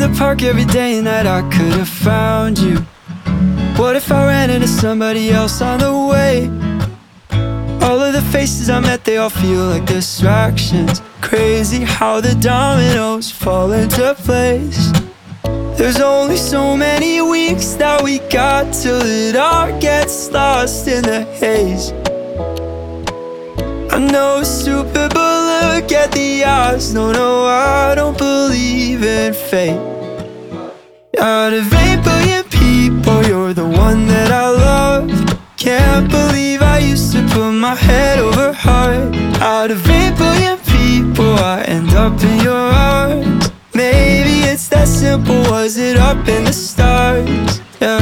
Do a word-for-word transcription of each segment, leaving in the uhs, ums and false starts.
the park every day and that I could have found you. What if I ran into somebody else on the way? All of the faces I met, they all feel like distractions. Crazy how the dominoes fall into place. There's only so many weeks that we got till it all gets lost in the haze. I know it's stupid, but look at the odds. No, no, I don't believe in fate. Out of eight billion people, you're the one that I love. Can't believe I used to put my head over heart. Out of eight billion people, I end up in your arms. Maybe it's that simple, was it up in the stars? Yeah.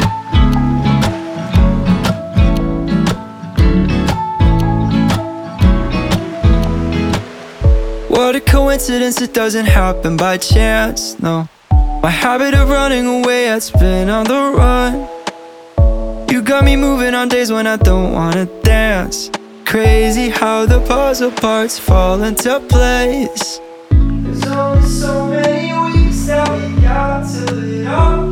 What a coincidence, it doesn't happen by chance, no. My habit of running away, it's been on the run. You got me moving on days when I don't wanna dance. Crazy how the puzzle parts fall into place. There's only so many weeks that we got till it all